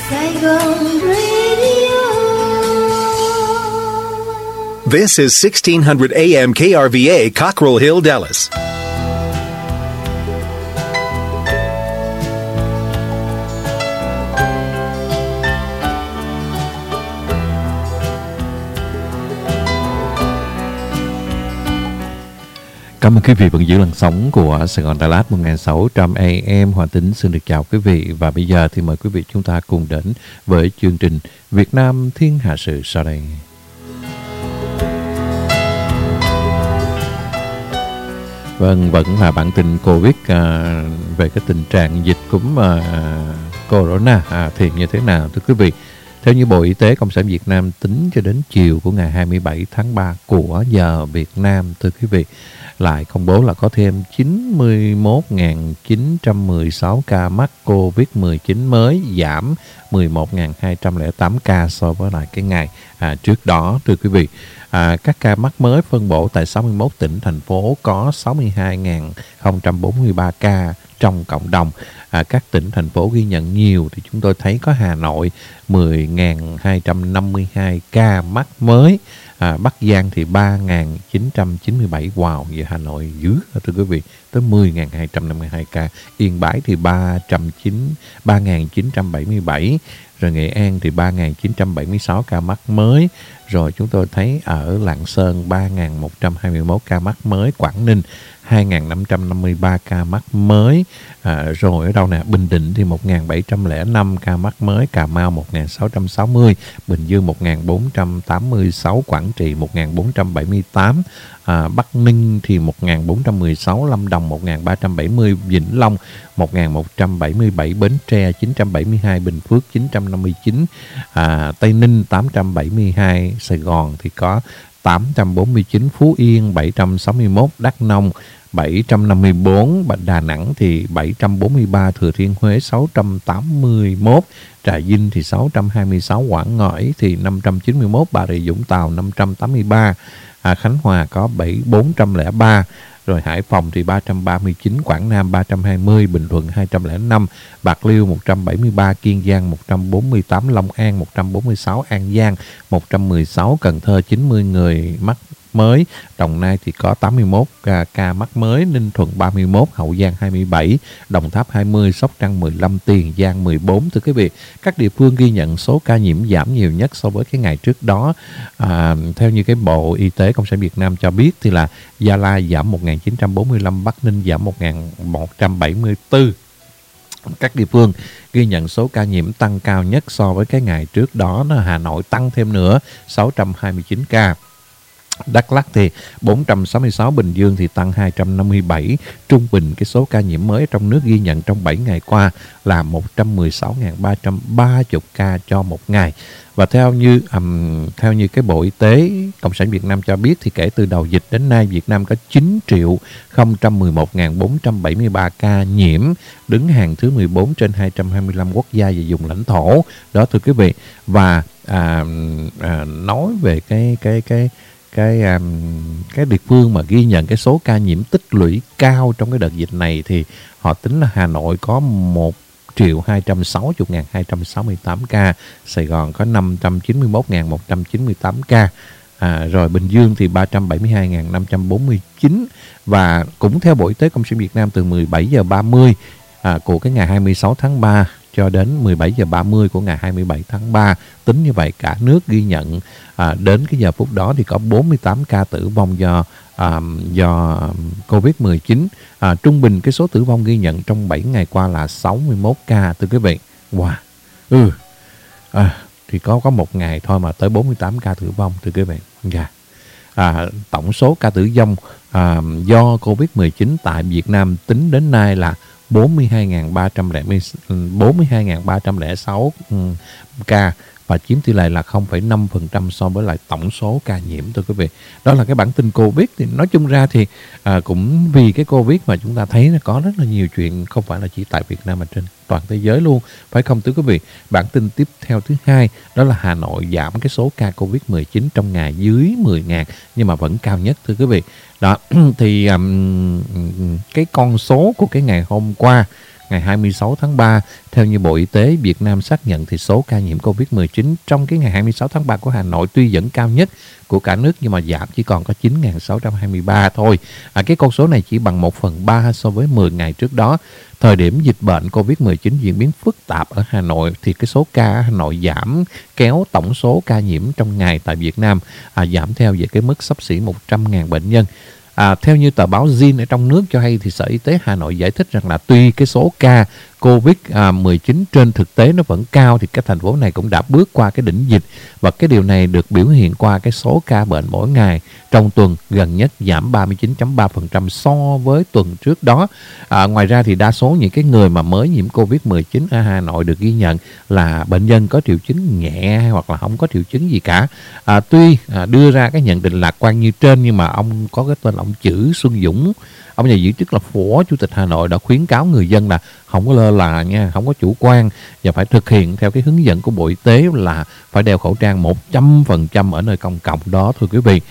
Saigon Radio. This is 1600 AM KRVA, Cockrell Hill, Dallas. Cảm ơn quý vị vẫn giữ làn sóng của Sài Gòn Đà Lạt 1600 AM. Hoàng Tính xin được chào quý vị. Và bây giờ thì mời quý vị chúng ta cùng đến với chương trình Việt Nam Thiên Hạ Sự sau đây. Vâng, vẫn là bản tin Covid về cái tình trạng dịch cúm Corona thì như thế nào thưa quý vị? Theo như Bộ Y tế Cộng sản Việt Nam tính cho đến chiều của ngày 27 tháng 3 của giờ Việt Nam, thưa quý vị, lại công bố là có thêm 91.916 ca mắc COVID-19 mới, giảm 11.208 ca so với lại cái ngày trước đó, thưa quý vị. Các ca mắc mới phân bổ tại 61 tỉnh, thành phố có 62.043 ca trong cộng đồng. Các tỉnh, thành phố ghi nhận nhiều thì chúng tôi thấy có Hà Nội 10.252 ca mắc mới, Bắc Giang thì 3.997, wow, vậy Hà Nội dữ thưa quý vị, tới 10.252 ca, Yên Bái thì 3.977, rồi Nghệ An thì 3.976 ca mắc mới, rồi chúng tôi thấy ở Lạng Sơn 3.121 ca mắc mới, Quảng Ninh 2.553 ca mắc mới, rồi ở đâu nè, Bình Định thì 1.705 ca mắc mới, Cà Mau 1.660, Bình Dương 1.486, Quảng Trị 1.478, Bắc Ninh thì 1.416, Lâm Đồng 1.370, Vĩnh Long 1.177, Bến Tre 972, Bình Phước 959, Tây Ninh 872, Sài Gòn thì có 849, Phú Yên 761, Đắk Nông 754, Đà Nẵng thì 743, Thừa Thiên Huế 681, Trà Vinh thì 626, Quảng Ngãi thì 591, Bà Rịa Vũng Tàu 583, Khánh Hòa có 403, rồi Hải Phòng thì 339, Quảng Nam 320, Bình Thuận 205, Bạc Liêu 173, Kiên Giang 148, Long An 146, An Giang 116, Cần Thơ 90 người mắc mới, Đồng Nai thì có 81 ca mắc mới, Ninh Thuận 31, Hậu Giang 27, Đồng Tháp 20, Sóc Trăng 15, Tiền Giang 14. Thưa quý vị, các địa phương ghi nhận số ca nhiễm giảm nhiều nhất so với cái ngày trước đó. Theo như cái Bộ Y tế Cộng sản Việt Nam cho biết thì là Gia Lai giảm 1.945, Bắc Ninh giảm 1.174. Các địa phương ghi nhận số ca nhiễm tăng cao nhất so với cái ngày trước đó, Hà Nội tăng thêm nữa 629 ca. Đắk Lắk thì 466, Bình Dương thì tăng 257. Trung bình cái số ca nhiễm mới trong nước ghi nhận trong 7 ngày qua là 116.330 ca cho một ngày. Và theo như cái Bộ Y tế Cộng sản Việt Nam cho biết thì kể từ đầu dịch đến nay, Việt Nam có 9.011.473 ca nhiễm, đứng hàng thứ 14 trên 225 quốc gia và vùng lãnh thổ. Đó thưa quý vị. Và nói về cái địa phương mà ghi nhận cái số ca nhiễm tích lũy cao trong cái đợt dịch này thì họ tính là Hà Nội có 1.260.268 ca, Sài Gòn có 591.198 ca, rồi Bình Dương thì 372.549. Và cũng theo Bộ Y tế Cộng sản Việt Nam, từ 17 giờ 30 của cái ngày 26 tháng 3 cho đến 17 giờ 30 của ngày 27 tháng 3, tính như vậy cả nước ghi nhận đến cái giờ phút đó thì có 48 ca tử vong do Covid-19. Trung bình cái số tử vong ghi nhận trong 7 ngày qua là 61 ca, thưa quý vị. Wow. Thì có một ngày thôi mà tới 48 ca tử vong, thưa quý vị. Tổng số ca tử vong do Covid-19 tại Việt Nam tính đến nay là 42.306 ca và chiếm tỷ lệ là 0,5% so với lại tổng số ca nhiễm, thưa quý vị. Đó là cái bản tin Covid. Thì nói chung ra thì cũng vì cái Covid mà chúng ta thấy là có rất là nhiều chuyện, không phải là chỉ tại Việt Nam mà trên toàn thế giới luôn, phải không thưa quý vị? Bản tin tiếp theo thứ hai đó là Hà Nội giảm cái số ca Covid-19 trong ngày dưới 10.000 nhưng mà vẫn cao nhất, thưa quý vị. Đó thì cái con số của cái ngày hôm qua ngày 26 tháng 3. Theo như Bộ Y tế Việt Nam xác nhận thì số ca nhiễm Covid-19 trong cái ngày 26 tháng 3 của Hà Nội tuy vẫn cao nhất của cả nước nhưng mà giảm chỉ còn có 9.623 thôi. Cái con số này chỉ bằng 1/3 so với 10 ngày trước đó. Thời điểm dịch bệnh Covid-19 diễn biến phức tạp ở Hà Nội thì cái số ca ở Hà Nội giảm kéo tổng số ca nhiễm trong ngày tại Việt Nam giảm theo về cái mức xấp xỉ 100.000 bệnh nhân. Theo như tờ báo Zin ở trong nước cho hay thì Sở Y tế Hà Nội giải thích rằng là tuy cái số ca Covid-19 trên thực tế nó vẫn cao thì cái thành phố này cũng đã bước qua cái đỉnh dịch, và cái điều này được biểu hiện qua cái số ca bệnh mỗi ngày trong tuần gần nhất giảm 39.3% so với tuần trước đó. Ngoài ra thì đa số những cái người mà mới nhiễm Covid-19 ở Hà Nội được ghi nhận là bệnh nhân có triệu chứng nhẹ hoặc là không có triệu chứng gì cả. Tuy đưa ra cái nhận định lạc quan như trên nhưng mà ông có cái tên là ông Chử Xuân Dũng, ông nhà giữ chức là Phó Chủ tịch Hà Nội, đã khuyến cáo người dân là không có lơ là nha, không có chủ quan và phải thực hiện theo cái hướng dẫn của Bộ Y tế là phải đeo khẩu trang 100% ở nơi công cộng đó thưa quý vị.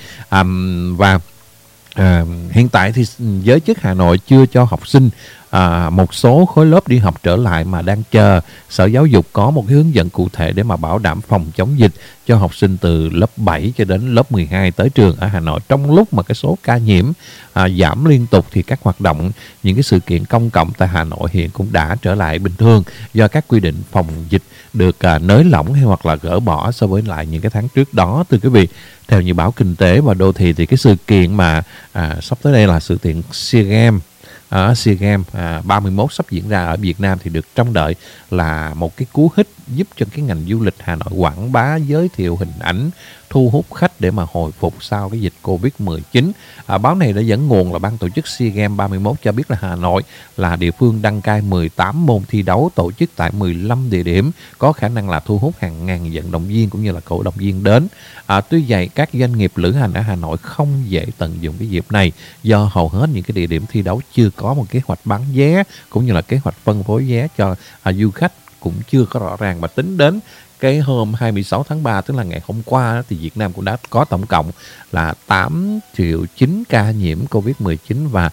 Hiện tại thì giới chức Hà Nội chưa cho học sinh một số khối lớp đi học trở lại mà đang chờ Sở Giáo dục có một cái hướng dẫn cụ thể để mà bảo đảm phòng chống dịch cho học sinh từ lớp 7 cho đến lớp 12 tới trường ở Hà Nội. Trong lúc mà cái số ca nhiễm giảm liên tục thì các hoạt động, những cái sự kiện công cộng tại Hà Nội hiện cũng đã trở lại bình thường do các quy định phòng dịch được nới lỏng hay hoặc là gỡ bỏ so với lại những cái tháng trước đó thưa quý vị. Theo như báo Kinh tế và Đô thị thì cái sự kiện mà sắp tới đây là sự kiện SEA Games. SEA Games 31 sắp diễn ra ở Việt Nam thì được trông đợi là một cái cú hích giúp cho cái ngành du lịch Hà Nội quảng bá, giới thiệu hình ảnh, thu hút khách để mà hồi phục sau cái dịch Covid-19. Báo này đã dẫn nguồn là ban tổ chức SEA Games 31 cho biết là Hà Nội là địa phương đăng cai 18 môn thi đấu tổ chức tại 15 địa điểm có khả năng là thu hút hàng ngàn vận động viên cũng như là cổ động viên đến. Tuy vậy các doanh nghiệp lữ hành ở Hà Nội không dễ tận dụng cái dịp này do hầu hết những cái địa điểm thi đấu chưa có một kế hoạch bán vé cũng như là kế hoạch phân phối vé cho du khách cũng chưa có rõ ràng. Mà tính đến cái hôm 26 tháng 3 tức là ngày hôm qua thì Việt Nam cũng đã có tổng cộng là 8 triệu 9 ca nhiễm Covid-19 và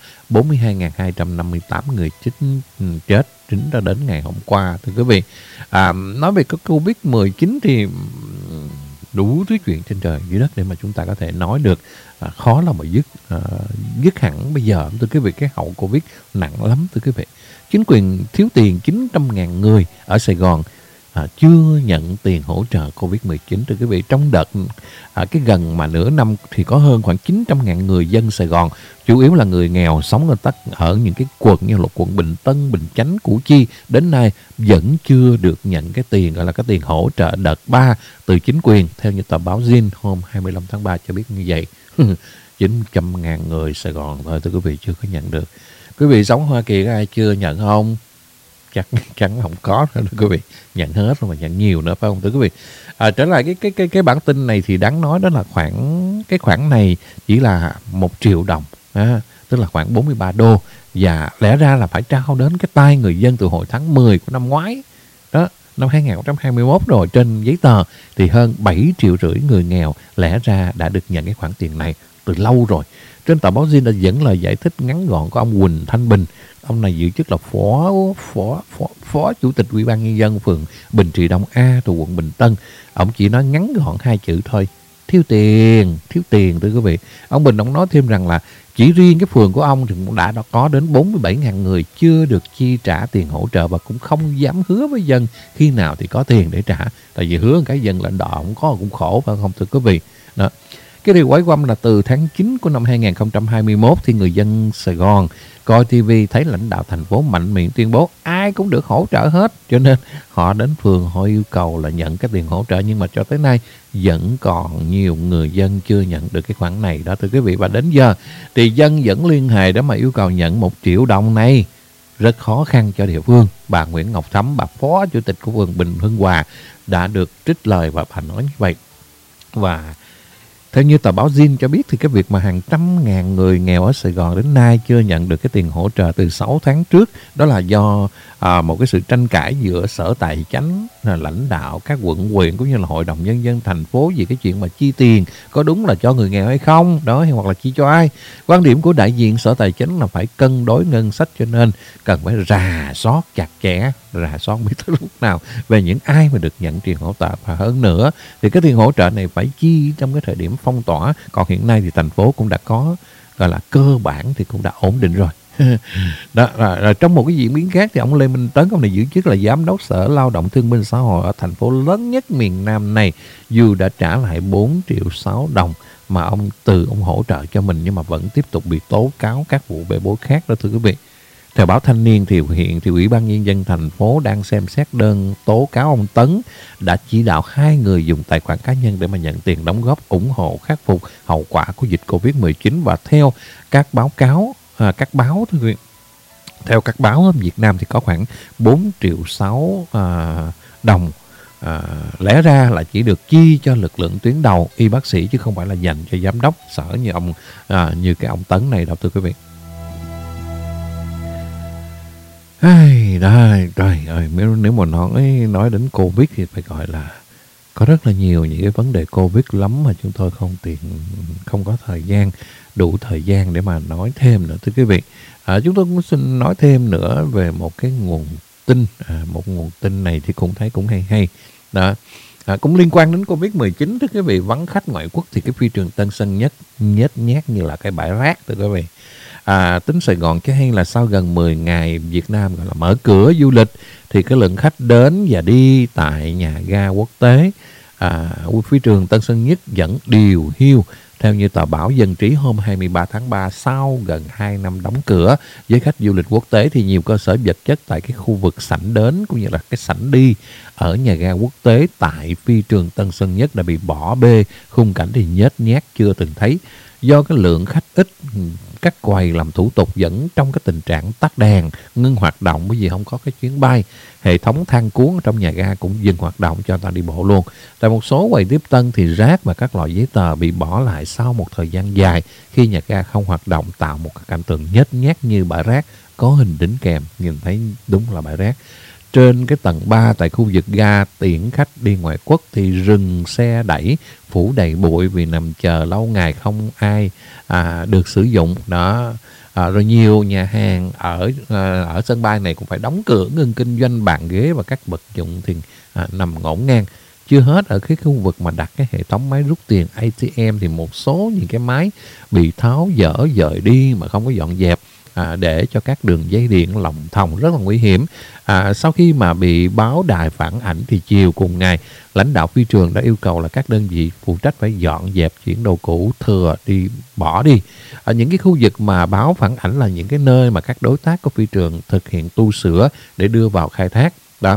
42.258 người chết tính ra đến ngày hôm qua thưa quý vị. Nói về cái Covid-19 thì đủ thứ chuyện trên trời dưới đất để mà chúng ta có thể nói được, khó là mà dứt hẳn bây giờ thưa quý vị. Cái hậu Covid nặng lắm thưa quý vị. Chính quyền thiếu tiền 900.000 người ở Sài Gòn chưa nhận tiền hỗ trợ Covid-19 thưa quý vị. Trong đợt cái gần mà nửa năm thì có hơn khoảng 900.000 người dân Sài Gòn, chủ yếu là người nghèo sống ở những cái quận như là quận Bình Tân, Bình Chánh, Củ Chi đến nay vẫn chưa được nhận cái tiền gọi là cái tiền hỗ trợ đợt 3 từ chính quyền. Theo như tờ báo Zin hôm 25 tháng 3 cho biết như vậy. 900.000 người Sài Gòn thôi thưa quý vị chưa có nhận được. Quý vị sống Hoa Kỳ có ai chưa nhận không? Chắc chắn không có nữa quý vị, nhận hết rồi mà nhận nhiều nữa phải không thưa quý vị. Trở lại cái bản tin này thì đáng nói đó là cái khoản này chỉ là 1 triệu đồng, tức là khoảng 43 đô, và lẽ ra là phải trao đến cái tay người dân từ hồi tháng 10 của năm ngoái đó, năm 2021 rồi. Trên giấy tờ thì hơn 7,5 triệu người nghèo lẽ ra đã được nhận cái khoản tiền này từ lâu rồi. Trên tờ báo Zin đã dẫn lời giải thích ngắn gọn của ông Huỳnh Thanh Bình. Ông này giữ chức là phó chủ tịch Ủy ban nhân dân phường Bình Trị Đông A thuộc quận Bình Tân. Ông chỉ nói ngắn gọn 2 chữ thôi: thiếu tiền thưa quý vị. Ông Bình ông nói thêm rằng là chỉ riêng cái phường của ông thì cũng đã có đến 47.000 người chưa được chi trả tiền hỗ trợ và cũng không dám hứa với dân khi nào thì có tiền để trả. Tại vì hứa cái dân lãnh đạo không có cũng khổ phải không thưa quý vị. Đó. Cái điều quái quăm là từ tháng 9 của năm 2021 thì người dân Sài Gòn coi TV thấy lãnh đạo thành phố mạnh miệng tuyên bố ai cũng được hỗ trợ hết, cho nên họ đến phường họ yêu cầu là nhận cái tiền hỗ trợ, nhưng mà cho tới nay vẫn còn nhiều người dân chưa nhận được cái khoản này đó thưa quý vị. Và đến giờ thì dân vẫn liên hệ để mà yêu cầu nhận 1 triệu đồng này rất khó khăn cho địa phương. Bà Nguyễn Ngọc Thắm, bà phó chủ tịch của phường Bình Hưng Hòa đã được trích lời và bà nói như vậy. Và Theo như tờ báo Zin cho biết thì cái việc mà hàng trăm ngàn người nghèo ở Sài Gòn đến nay chưa nhận được cái tiền hỗ trợ từ 6 tháng trước, đó là do một cái sự tranh cãi giữa Sở Tài chánh, lãnh đạo các quận huyện cũng như là Hội đồng Nhân dân thành phố về cái chuyện mà chi tiền có đúng là cho người nghèo hay không đó, hay hoặc là chi cho ai. Quan điểm của đại diện Sở Tài chánh là phải cân đối ngân sách, cho nên cần phải rà soát chặt chẽ, rà soát biết tới lúc nào về những ai mà được nhận tiền hỗ trợ, và hơn nữa thì cái tiền hỗ trợ này phải chi trong cái thời điểm phong tỏa. Còn hiện nay thì thành phố cũng đã có gọi là cơ bản thì cũng đã ổn định rồi. Đó, rồi trong một cái diễn biến khác thì ông Lê Minh Tấn, ông này giữ chức là giám đốc Sở Lao động Thương binh Xã hội ở thành phố lớn nhất miền Nam này, dù đã trả lại 4,6 triệu đồng mà ông hỗ trợ cho mình, nhưng mà vẫn tiếp tục bị tố cáo các vụ bê bối khác đó thưa quý vị. Theo báo Thanh niên thì hiện thì Ủy ban Nhân dân thành phố đang xem xét đơn tố cáo ông Tấn đã chỉ đạo 2 người dùng tài khoản cá nhân để mà nhận tiền đóng góp ủng hộ khắc phục hậu quả của dịch Covid-19. Và theo các báo cáo, theo các báo ở Việt Nam thì có khoảng 4,6 triệu đồng lẽ ra là chỉ được chi cho lực lượng tuyến đầu y bác sĩ, chứ không phải là dành cho giám đốc sở như cái ông Tấn này đâu thưa quý vị. Trời ơi, nếu mà nói đến Covid thì phải gọi là có rất là nhiều những cái vấn đề Covid lắm mà chúng tôi không có đủ thời gian để mà nói thêm nữa thưa quý vị. Chúng tôi cũng xin nói thêm nữa về một cái nguồn tin, một nguồn tin này thì cũng thấy cũng hay đó. Cũng liên quan đến Covid-19 thưa quý vị. Vắng khách ngoại quốc thì cái phi trường Tân Sơn Nhất nhếch nhác như là cái bãi rác thưa quý vị. Tính Sài Gòn cho hay là sau gần 10 ngày Việt Nam gọi là mở cửa du lịch thì cái lượng khách đến và đi tại nhà ga quốc tế phi trường Tân Sơn Nhất vẫn điều hiu. Theo như tờ báo Dân Trí hôm 23 tháng 3, sau gần 2 năm đóng cửa với khách du lịch quốc tế thì nhiều cơ sở vật chất tại cái khu vực sảnh đến cũng như là cái sảnh đi ở nhà ga quốc tế tại phi trường Tân Sơn Nhất đã bị bỏ bê, khung cảnh thì nhếch nhác chưa từng thấy. Do cái lượng khách ít, các quầy làm thủ tục vẫn trong cái tình trạng tắt đèn, ngưng hoạt động bởi vì không có cái chuyến bay. Hệ thống thang cuốn ở trong nhà ga cũng dừng hoạt động cho người ta đi bộ luôn. Tại một số quầy tiếp tân thì rác và các loại giấy tờ bị bỏ lại sau một thời gian dài khi nhà ga không hoạt động, tạo một cái cảnh tượng nhếch nhác như bãi rác có hình đính kèm, nhìn thấy đúng là bãi rác. Trên cái tầng 3 tại khu vực ga tiễn khách đi ngoại quốc thì rừng xe đẩy phủ đầy bụi vì nằm chờ lâu ngày không ai được sử dụng đó. Rồi nhiều nhà hàng ở sân bay này cũng phải đóng cửa, ngừng kinh doanh, bàn ghế và các vật dụng thì nằm ngổn ngang. Chưa hết, ở cái khu vực mà đặt cái hệ thống máy rút tiền ATM thì một số những cái máy bị tháo dỡ dời đi mà không có dọn dẹp, để cho các đường dây điện lồng thòng rất là nguy hiểm. Sau khi mà bị báo đài phản ảnh thì chiều cùng ngày, lãnh đạo phi trường đã yêu cầu là các đơn vị phụ trách phải dọn dẹp, chuyển đồ cũ thừa đi, bỏ đi. Ở những cái khu vực mà báo phản ảnh là những cái nơi mà các đối tác của phi trường thực hiện tu sửa để đưa vào khai thác đó.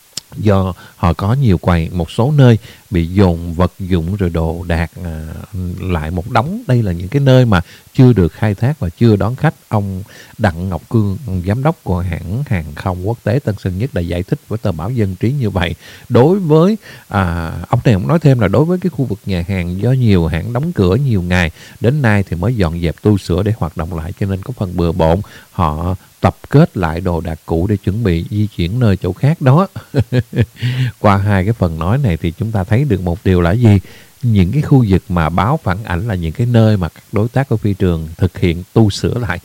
Do họ có nhiều quầy, một số nơi bị dồn vật dụng rồi đồ đạc lại một đống. Đây là những cái nơi mà chưa được khai thác và chưa đón khách. Ông Đặng Ngọc Cương, giám đốc của hãng hàng không quốc tế Tân Sơn Nhất đã giải thích với tờ báo Dân Trí như vậy. Đối với ông này cũng nói thêm là đối với cái khu vực nhà hàng, do nhiều hãng đóng cửa nhiều ngày đến nay thì mới dọn dẹp tu sửa để hoạt động lại, cho nên có phần bừa bộn. Họ tập kết lại đồ đạc cũ để chuẩn bị di chuyển nơi chỗ khác đó. Qua hai cái phần nói này thì chúng ta thấy được một điều là gì? Những cái khu vực mà báo phản ảnh là những cái nơi mà các đối tác của phi trường thực hiện tu sửa lại.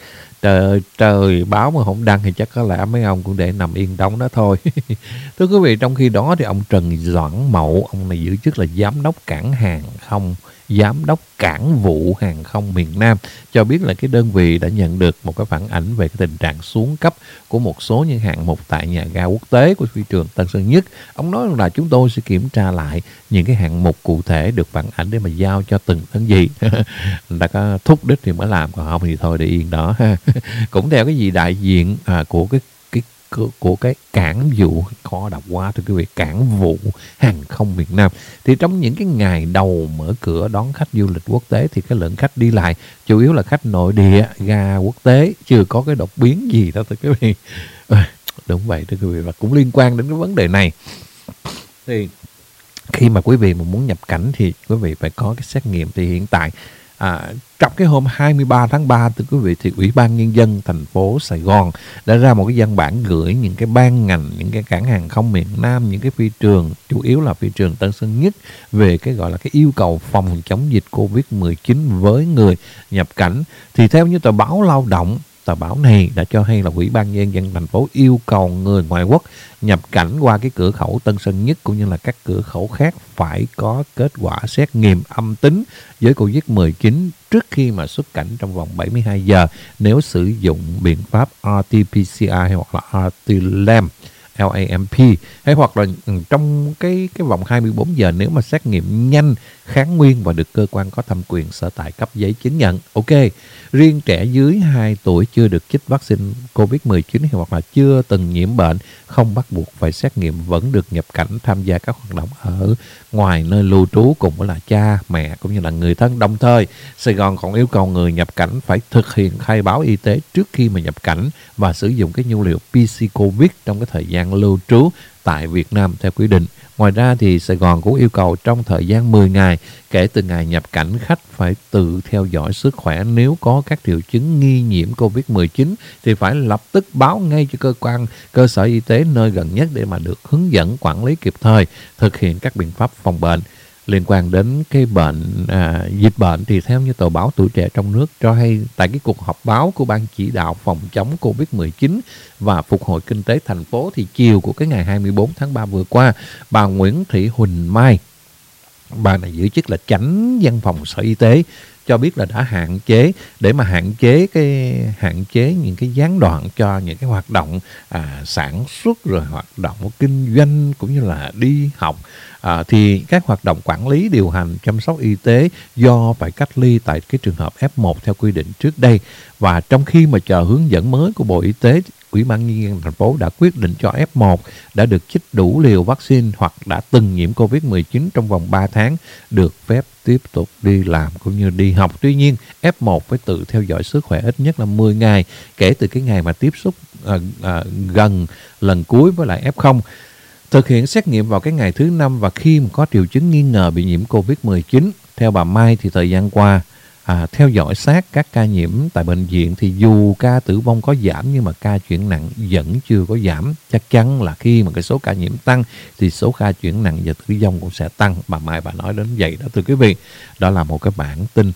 Trời, báo mà không đăng thì chắc có lẽ mấy ông cũng để nằm yên đóng đó thôi. Thưa quý vị, trong khi đó thì ông Trần Doãn Mậu, ông này giữ chức là giám đốc cảng hàng không, giám đốc cảng vụ hàng không miền Nam, cho biết là cái đơn vị đã nhận được một cái phản ảnh về cái tình trạng xuống cấp của một số những hạng mục tại nhà ga quốc tế của phi trường Tân Sơn Nhất. Ông nói là chúng tôi sẽ kiểm tra lại những cái hạng mục cụ thể được phản ảnh để mà giao cho từng đơn vị. Đã có thúc đích thì mới làm, còn không thì thôi để yên đó. Cũng theo cái gì đại diện của cái cảng vụ, khó đọc quá thưa quý vị, cảng vụ hàng không Việt Nam, thì trong những cái ngày đầu mở cửa đón khách du lịch quốc tế thì cái lượng khách đi lại chủ yếu là khách nội địa, ga quốc tế, chưa có cái đột biến gì đó thưa quý vị. Đúng vậy thưa quý vị. Và cũng liên quan đến cái vấn đề này thì khi mà quý vị mà muốn nhập cảnh thì quý vị phải có cái xét nghiệm. Thì hiện tại trong cái hôm 23 tháng 3 thưa quý vị, thì Ủy ban Nhân dân thành phố Sài Gòn đã ra một cái văn bản gửi những cái ban ngành, những cái cảng hàng không miền Nam, những cái phi trường, chủ yếu là phi trường Tân Sơn Nhất, về cái gọi là cái yêu cầu phòng chống dịch Covid-19 với người nhập cảnh. Thì theo như tờ báo Lao động, tờ báo này đã cho hay là Ủy ban Nhân dân thành phố yêu cầu người ngoại quốc nhập cảnh qua cái cửa khẩu Tân Sơn Nhất cũng như là các cửa khẩu khác phải có kết quả xét nghiệm âm tính với Covid-19 trước khi mà xuất cảnh trong vòng 72 giờ nếu sử dụng biện pháp RT-PCR hay hoặc là RT-LAMP, hay hoặc là trong cái vòng 24 giờ nếu mà xét nghiệm nhanh kháng nguyên và được cơ quan có thẩm quyền sở tại cấp giấy chứng nhận. Ok, riêng trẻ dưới 2 tuổi chưa được chích vaccine Covid-19 hay hoặc là chưa từng nhiễm bệnh không bắt buộc phải xét nghiệm vẫn được nhập cảnh tham gia các hoạt động ở ngoài nơi lưu trú cùng với là cha, mẹ cũng như là người thân. Đồng thời, Sài Gòn còn yêu cầu người nhập cảnh phải thực hiện khai báo y tế trước khi mà nhập cảnh và sử dụng cái nhu liệu PC Covid trong cái thời gian lưu trú tại Việt Nam theo quy định. Ngoài ra thì Sài Gòn cũng yêu cầu trong thời gian 10 ngày kể từ ngày nhập cảnh, khách phải tự theo dõi sức khỏe. Nếu có các triệu chứng nghi nhiễm Covid-19 thì phải lập tức báo ngay cho cơ sở y tế nơi gần nhất để mà được hướng dẫn quản lý kịp thời, thực hiện các biện pháp phòng bệnh. Liên quan đến cái dịch bệnh thì theo như tờ báo Tuổi Trẻ trong nước cho hay, tại cái cuộc họp báo của Ban chỉ đạo phòng chống Covid-19 và phục hồi kinh tế thành phố thì chiều của cái ngày 24 tháng 3 vừa qua, bà Nguyễn Thị Huỳnh Mai, bà này giữ chức là chánh văn phòng Sở Y tế, cho biết là đã hạn chế những cái gián đoạn cho những cái hoạt động sản xuất rồi hoạt động kinh doanh cũng như là đi học. Thì các hoạt động quản lý, điều hành, chăm sóc y tế do phải cách ly tại cái trường hợp F1 theo quy định trước đây. Và trong khi mà chờ hướng dẫn mới của Bộ Y tế, Ủy ban Nhân dân thành phố đã quyết định cho F1 đã được chích đủ liều vaccine hoặc đã từng nhiễm Covid-19 trong vòng 3 tháng được phép tiếp tục đi làm cũng như đi học. Tuy nhiên, F1 phải tự theo dõi sức khỏe ít nhất là 10 ngày kể từ cái ngày mà tiếp xúc gần lần cuối với lại F0. Thực hiện xét nghiệm vào cái ngày thứ 5 và khi mà có triệu chứng nghi ngờ bị nhiễm Covid-19. Theo bà Mai thì thời gian qua, theo dõi sát các ca nhiễm tại bệnh viện thì dù ca tử vong có giảm nhưng mà ca chuyển nặng vẫn chưa có giảm. Chắc chắn là khi mà cái số ca nhiễm tăng thì số ca chuyển nặng và tử vong cũng sẽ tăng. Bà Mai bà nói đến vậy đó thưa quý vị. Đó là một cái bản tin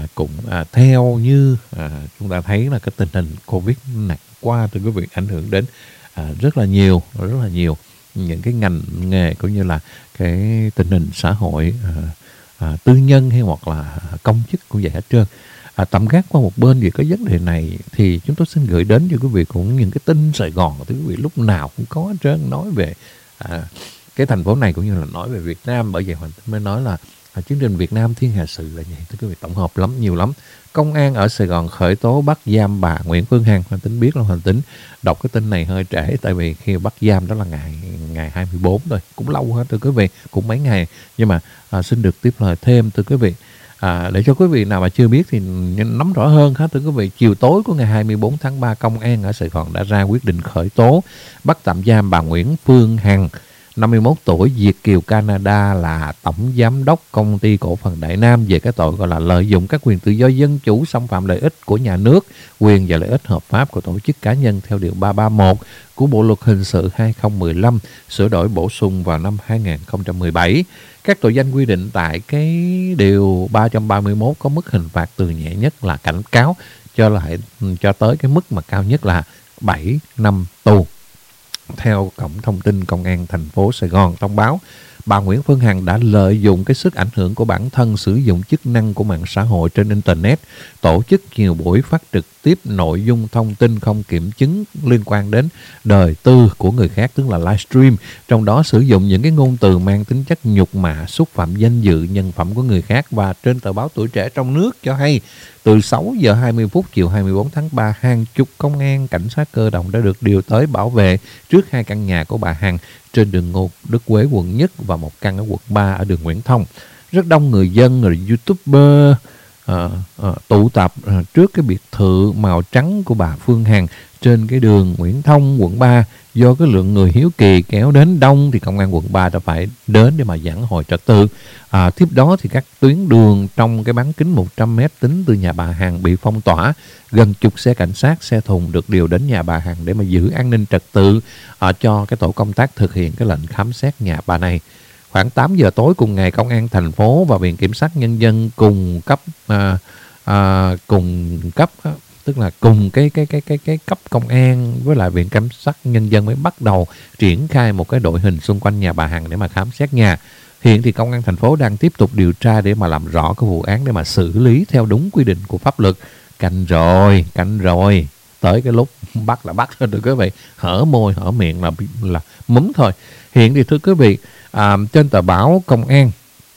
theo như chúng ta thấy là cái tình hình Covid nặng qua thưa quý vị, ảnh hưởng đến rất là nhiều những cái ngành nghề cũng như là cái tình hình xã hội tư nhân hay hoặc là công chức cũng vậy hết trơn. Tạm gác qua một bên về cái vấn đề này thì chúng tôi xin gửi đến cho quý vị cũng những cái tin Sài Gòn của quý vị lúc nào cũng có hết trơn, nói về cái thành phố này cũng như là nói về Việt Nam. Bởi vậy Hoàng Tính mới nói là chương trình Việt Nam Thiên Hà Sự là vậy, thưa quý vị, tổng hợp lắm, nhiều lắm. Công an ở Sài Gòn khởi tố bắt giam bà Nguyễn Phương Hằng. Hoàng Tính biết là Hoàng Tính đọc cái tin này hơi trễ, tại vì khi bắt giam đó là ngày 24 rồi, cũng lâu hết thưa quý vị, cũng mấy ngày. Nhưng mà xin được tiếp lời thêm thưa quý vị, để cho quý vị nào mà chưa biết thì nắm rõ hơn hết thưa quý vị. Chiều tối của ngày 24 tháng 3, Công an ở Sài Gòn đã ra quyết định khởi tố bắt tạm giam bà Nguyễn Phương Hằng, 51 tuổi, Việt kiều Canada, là tổng giám đốc công ty cổ phần Đại Nam về cái tội gọi là lợi dụng các quyền tự do dân chủ, xâm phạm lợi ích của nhà nước, quyền và lợi ích hợp pháp của tổ chức cá nhân theo điều 331 của Bộ luật hình sự 2015 sửa đổi bổ sung vào năm 2017. Các tội danh quy định tại cái điều 331 có mức hình phạt từ nhẹ nhất là cảnh cáo cho tới cái mức mà cao nhất là 7 năm tù. Theo cổng thông tin Công an thành phố Sài Gòn thông báo, bà Nguyễn Phương Hằng đã lợi dụng cái sức ảnh hưởng của bản thân, sử dụng chức năng của mạng xã hội trên Internet, tổ chức nhiều buổi phát trực tiếp nội dung thông tin không kiểm chứng liên quan đến đời tư của người khác, tức là livestream, trong đó sử dụng những cái ngôn từ mang tính chất nhục mạ, xúc phạm danh dự, nhân phẩm của người khác. Và trên tờ báo Tuổi Trẻ trong nước cho hay, từ 6 giờ 20 phút chiều 24 tháng 3, hàng chục công an, cảnh sát cơ động đã được điều tới bảo vệ trước hai căn nhà của bà Hằng trên đường Ngô Đức Quế, quận Nhất và một căn ở quận 3 ở đường Nguyễn Thông. Rất đông người dân rồi YouTuber tụ tập trước cái biệt thự màu trắng của bà Phương Hằng trên cái đường Nguyễn Thông, quận 3, Do cái lượng người hiếu kỳ kéo đến đông thì công an quận 3 đã phải đến để mà giảng hồi trật tự. Tiếp đó thì các tuyến đường trong cái bán kính 100 m tính từ nhà bà Hằng bị phong tỏa. Gần chục xe cảnh sát, xe thùng được điều đến nhà bà Hằng để mà giữ an ninh trật tự cho cái tổ công tác thực hiện cái lệnh khám xét nhà bà này. Khoảng 8 giờ tối cùng ngày, công an thành phố và viện kiểm sát nhân dân cùng cấp tức là cùng cái cấp công an với lại viện kiểm sát nhân dân mới bắt đầu triển khai một cái đội hình xung quanh nhà bà Hằng để mà khám xét nhà. Hiện thì công an thành phố đang tiếp tục điều tra để mà làm rõ cái vụ án để mà xử lý theo đúng quy định của pháp luật. Canh rồi. Tới cái lúc bắt là bắt rồi, thưa quý vị. Hở môi hở miệng là múm thôi. Hiện thì thưa quý vị, trên tờ báo Công an,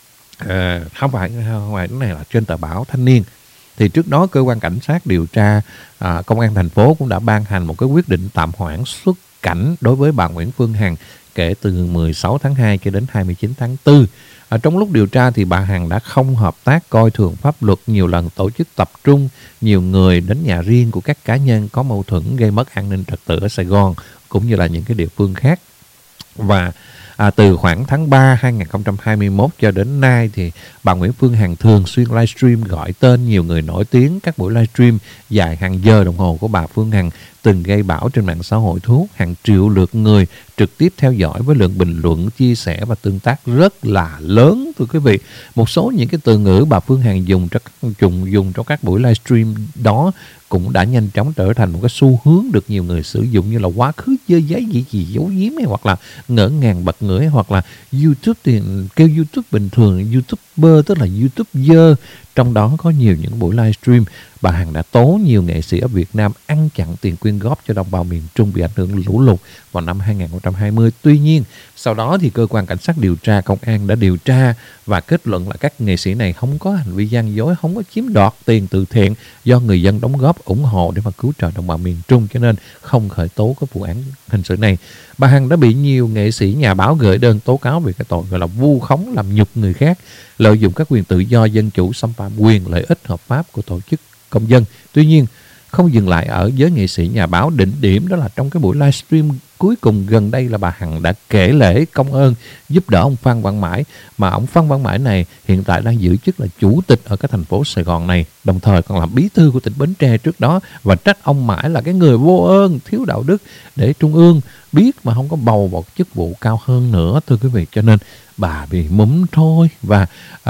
không phải cái này là trên tờ báo Thanh Niên, thì trước đó cơ quan cảnh sát điều tra công an thành phố cũng đã ban hành một cái quyết định tạm hoãn xuất cảnh đối với bà Nguyễn Phương Hằng kể từ 16 tháng 2 cho đến 29 tháng 4. Trong lúc điều tra thì bà Hằng đã không hợp tác, coi thường pháp luật, nhiều lần tổ chức tập trung nhiều người đến nhà riêng của các cá nhân có mâu thuẫn gây mất an ninh trật tự ở Sài Gòn cũng như là những cái địa phương khác. Và từ khoảng tháng 3 2021 cho đến nay thì bà Nguyễn Phương Hằng thường xuyên livestream gọi tên nhiều người nổi tiếng. Các buổi livestream dài hàng giờ đồng hồ của bà Phương Hằng từng gây bão trên mạng xã hội, thu hút hàng triệu lượt người trực tiếp theo dõi với lượng bình luận, chia sẻ và tương tác rất là lớn, thưa quý vị. Một số những cái từ ngữ bà Phương Hằng dùng trong các buổi livestream đó cũng đã nhanh chóng trở thành một cái xu hướng được nhiều người sử dụng, như là quá khứ dơ giấy gì giấu giếm hay hoặc là ngỡ ngàng bật ngửa, hoặc là YouTube thì kêu YouTube bình thường, YouTuber tức là YouTuber. Trong đó có nhiều những buổi livestream bà Hằng đã tố nhiều nghệ sĩ ở Việt Nam ăn chặn tiền quyên góp cho đồng bào miền Trung bị ảnh hưởng lũ lụt vào năm 2020. Tuy nhiên, sau đó thì cơ quan cảnh sát điều tra công an đã điều tra và kết luận là các nghệ sĩ này không có hành vi gian dối, không có chiếm đoạt tiền từ thiện do người dân đóng góp ủng hộ để mà cứu trợ đồng bào miền Trung, cho nên không khởi tố cái vụ án hình sự này. Bà Hằng đã bị nhiều nghệ sĩ, nhà báo gửi đơn tố cáo về cái tội gọi là vu khống, làm nhục người khác, lợi dụng các quyền tự do dân chủ, xâm phạm quyền lợi ích hợp pháp của tổ chức công dân. Tuy nhiên, không dừng lại ở giới nghệ sĩ, nhà báo, đỉnh điểm đó là trong cái buổi livestream cuối cùng gần đây là bà Hằng đã kể lễ công ơn giúp đỡ ông Phan Văn Mãi, mà ông Phan Văn Mãi này hiện tại đang giữ chức là chủ tịch ở cái thành phố Sài Gòn này, đồng thời còn làm bí thư của tỉnh Bến Tre trước đó, và trách ông Mãi là cái người vô ơn, thiếu đạo đức để Trung ương biết mà không có bầu một chức vụ cao hơn nữa, thưa quý vị. Cho nên bà bị múm thôi. Và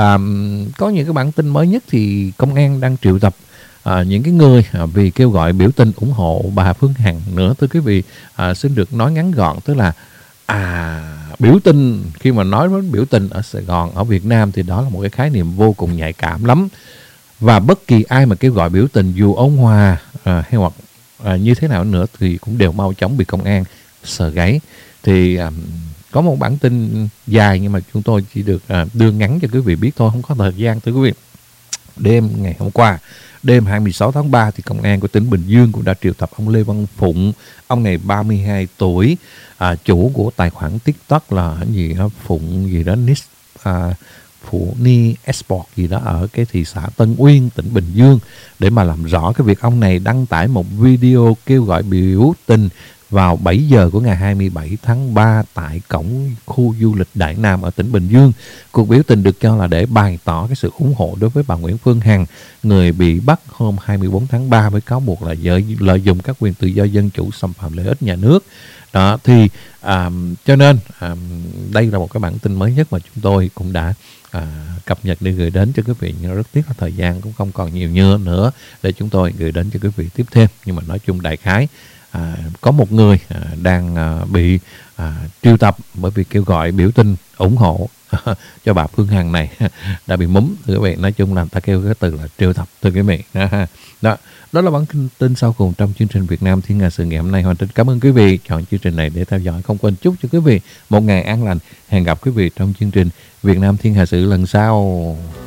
có những cái bản tin mới nhất thì công an đang triệu tập những cái người vì kêu gọi biểu tình ủng hộ bà Phương Hằng nữa, thưa quý vị. Xin được nói ngắn gọn, tức là biểu tình, khi mà nói đến biểu tình ở Sài Gòn, ở Việt Nam thì đó là một cái khái niệm vô cùng nhạy cảm lắm, và bất kỳ ai mà kêu gọi biểu tình dù ôn hòa hay hoặc như thế nào nữa thì cũng đều mau chóng bị công an sờ gáy. Thì có một bản tin dài nhưng mà chúng tôi chỉ được đưa ngắn cho quý vị biết thôi, không có thời gian, thưa quý vị. Đêm ngày hôm qua, đêm 26 tháng 3 thì công an của tỉnh Bình Dương cũng đã triệu tập ông Lê Văn Phụng. Ông này 32 tuổi, chủ của tài khoản TikTok là gì đó, Phụng gì đó, Phụ Ni Esport gì đó ở cái thị xã Tân Uyên, tỉnh Bình Dương, để mà làm rõ cái việc ông này đăng tải một video kêu gọi biểu tình vào 7 giờ của ngày 27 tháng 3 tại cổng khu du lịch Đại Nam ở tỉnh Bình Dương. Cuộc biểu tình được cho là để bày tỏ cái sự ủng hộ đối với bà Nguyễn Phương Hằng, người bị bắt hôm 24 tháng 3 với cáo buộc là lợi dụng các quyền tự do dân chủ, xâm phạm lợi ích nhà nước. Đó thì cho nên đây là một cái bản tin mới nhất mà chúng tôi cũng đã cập nhật để gửi đến cho quý vị, nhưng rất tiếc là thời gian cũng không còn nhiều nữa để chúng tôi gửi đến cho quý vị tiếp thêm. Nhưng mà nói chung đại khái có một người đang bị triệu tập bởi vì kêu gọi biểu tình ủng hộ cho bà Phương Hằng này đã bị múm, thưa quý vị. Nói chung là ta kêu cái từ là triệu tập, thưa quý vị. Đó là bản tin sau cùng trong chương trình Việt Nam Thiên Hà Sự ngày hôm nay. Hoàn Trinh cảm ơn quý vị chọn chương trình này để theo dõi. Không quên chúc cho quý vị một ngày an lành. Hẹn gặp quý vị trong chương trình Việt Nam Thiên Hà Sự lần sau.